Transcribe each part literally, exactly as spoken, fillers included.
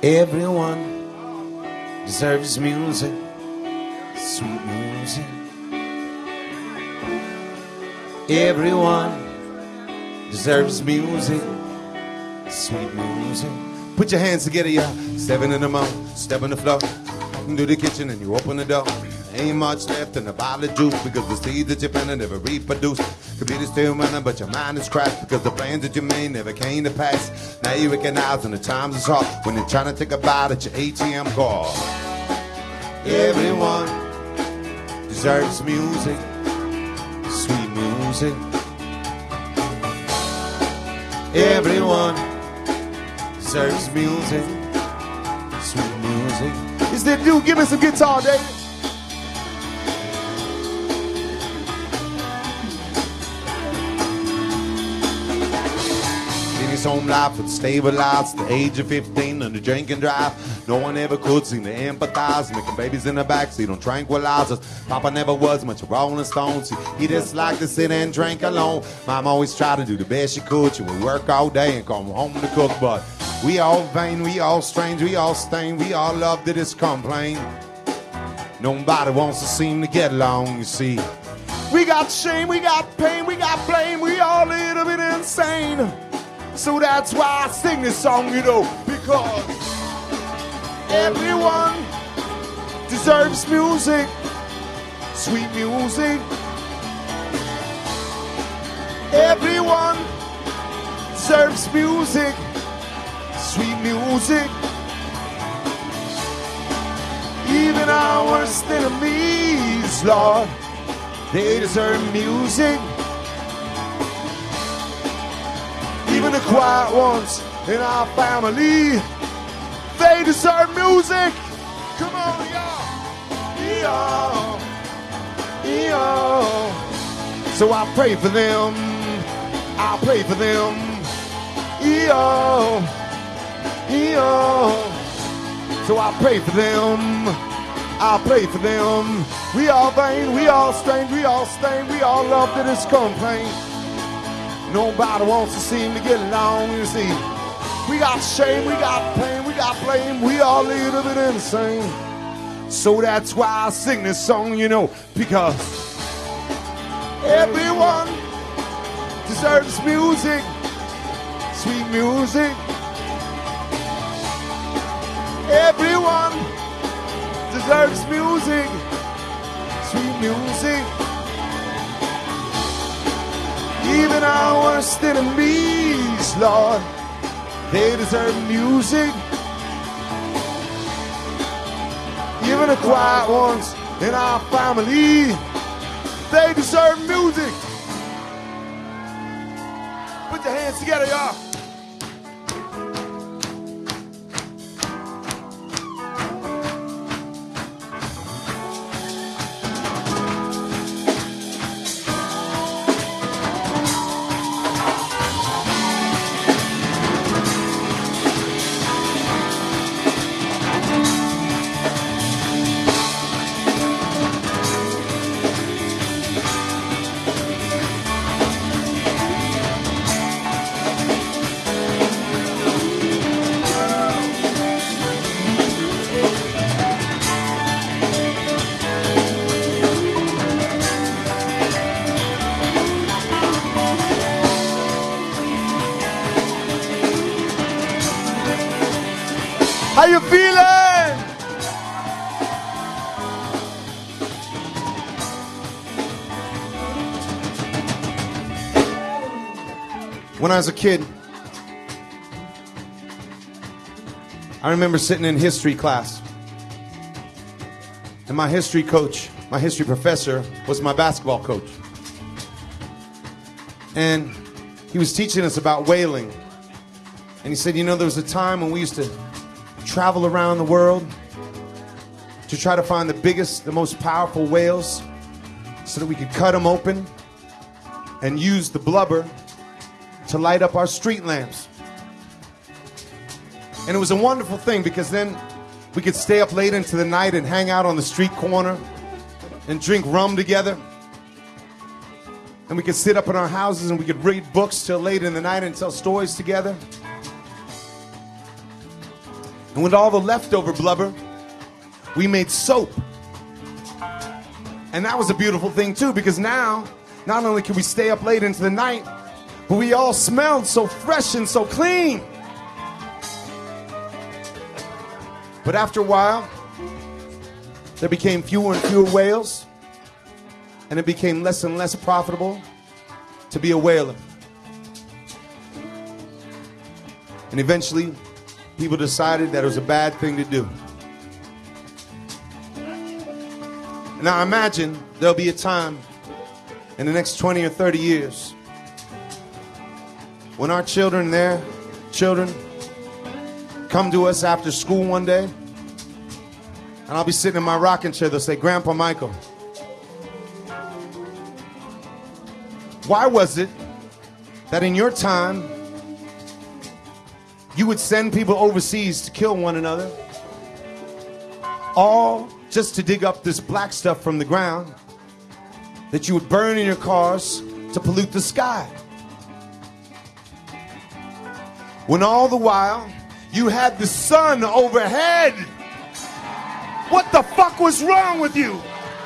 Everyone deserves music, sweet music. Everyone deserves music, sweet music. Put your hands together, y'all. Seven in the morning, step on the floor, into the kitchen and you open the door. Ain't much left in the bottle of juice because the seeds that you planted never reproduced. Computer's still running, but your mind is crashed because the plans that you made never came to pass. Now you recognize when the times is hard when you're trying to take a bite at your A T M card. Everyone deserves music, sweet music. Everyone deserves music, sweet music. Is that dude? Give me some guitar, David. His home life was stabilized at the age of fifteen under drink and drive. No one ever could seem to empathize, making babies in the backseat on tranquilizers. Papa never was much of Rolling Stones. He just liked to sit and drink alone. Mom always tried to do the best she could. She would work all day and come home to cook. But we all vain, we all strange, we all stained, we all love to just complain. Nobody wants to seem to get along, you see. We got shame, we got pain, we got blame, we all a little bit insane. So that's why I sing this song, you know, because everyone deserves music, sweet music. Everyone deserves music, sweet music. Even our worst enemies, Lord, they deserve music. Even the quiet ones in our family, they deserve music. Come on, y'all. Yeah. Yeah. So I pray for them. I pray for them. Yeah. Yeah. So I pray for them. I pray for them. We all vain, we all strange, we all stained, we all love to this complaint. Nobody wants to seem to get along, you see. We got shame, we got pain, we got blame, we all a little bit insane. So that's why I sing this song, you know, because everyone deserves music, sweet music. Everyone deserves music, sweet music. Even our worst enemies, Lord, they deserve music. Even the quiet ones in our family, they deserve music. Put your hands together, y'all. How you feeling? When I was a kid, I remember sitting in history class, and my history coach, my history professor, was my basketball coach. And he was teaching us about whaling. And he said, you know, there was a time when we used to travel around the world to try to find the biggest, the most powerful whales so that we could cut them open and use the blubber to light up our street lamps. And it was a wonderful thing because then we could stay up late into the night and hang out on the street corner and drink rum together. And we could sit up in our houses and we could read books till late in the night and tell stories together. And with all the leftover blubber, we made soap. And that was a beautiful thing too, because now, not only can we stay up late into the night, but we all smelled so fresh and so clean. But after a while, there became fewer and fewer whales, and it became less and less profitable to be a whaler. And eventually, people decided that it was a bad thing to do. Now imagine there'll be a time in the next twenty or thirty years when our children, their children, come to us after school one day, and I'll be sitting in my rocking chair. They'll say, "Grandpa Michael, why was it that in your time you would send people overseas to kill one another, all just to dig up this black stuff from the ground that you would burn in your cars to pollute the sky? When all the while you had the sun overhead. What the fuck was wrong with you?"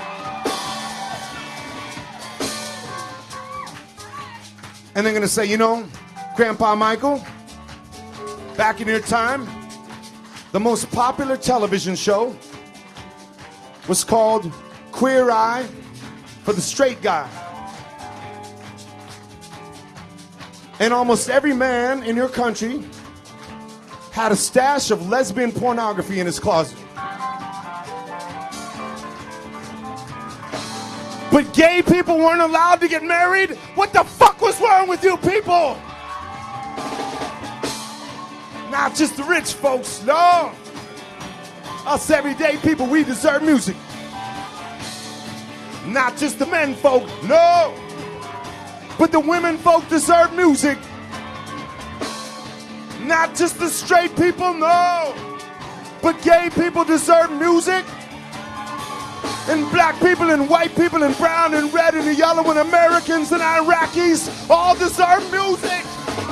And they're gonna say, "You know, Grandpa Michael, back in your time, the most popular television show was called Queer Eye for the Straight Guy. And almost every man in your country had a stash of lesbian pornography in his closet. But gay people weren't allowed to get married? What the fuck was wrong with you people? Not just the rich folks, no. Us everyday people, we deserve music. Not just the men folk, no. But the women folk deserve music. Not just the straight people, no. But gay people deserve music. And black people and white people and brown and red and yellow and Americans and Iraqis all deserve music.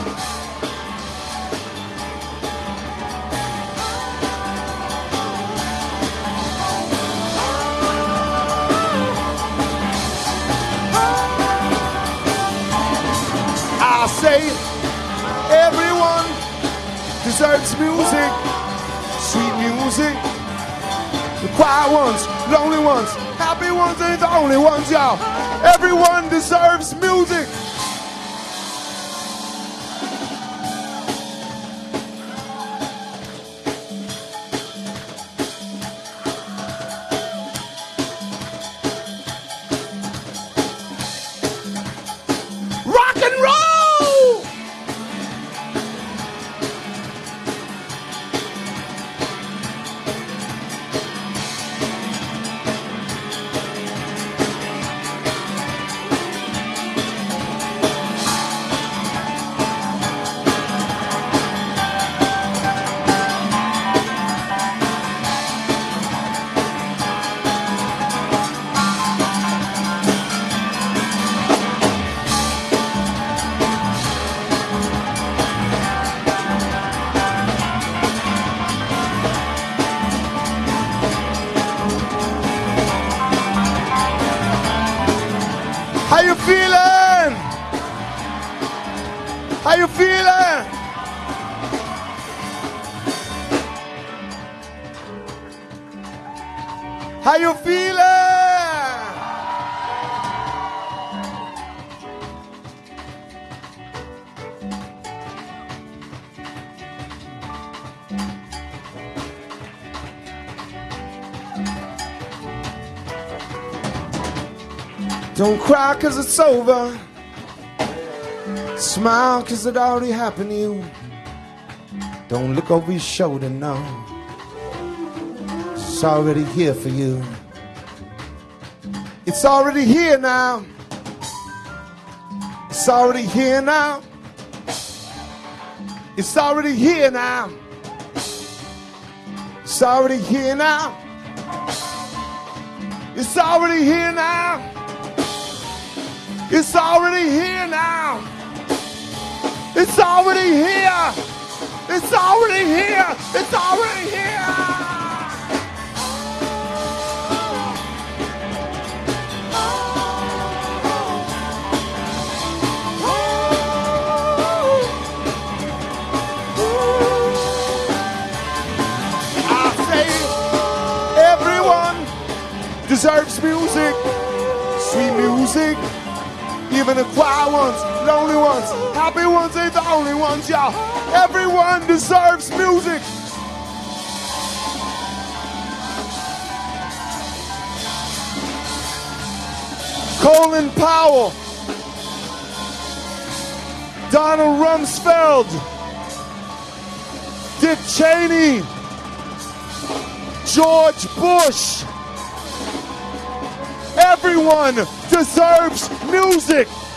I say everyone deserves music, sweet music. The quiet ones, lonely ones, happy ones ain't the only ones, y'all. Everyone deserves music. Rock and roll! How you feeling? How you feeling? How you feeling? Don't cry cause it's over. Smile cause it already happened to you. Don't look over your shoulder, no. It's already here for you. It's already here now. It's already here now. It's already here now. It's already here now. It's already here now. It's already here now. It's already here. It's already here. It's already here. I say everyone deserves music, sweet music. Even the quiet ones, lonely ones, happy ones ain't the only ones, y'all. Everyone deserves music. Colin Powell, Donald Rumsfeld, Dick Cheney, George Bush. Everyone deserves music.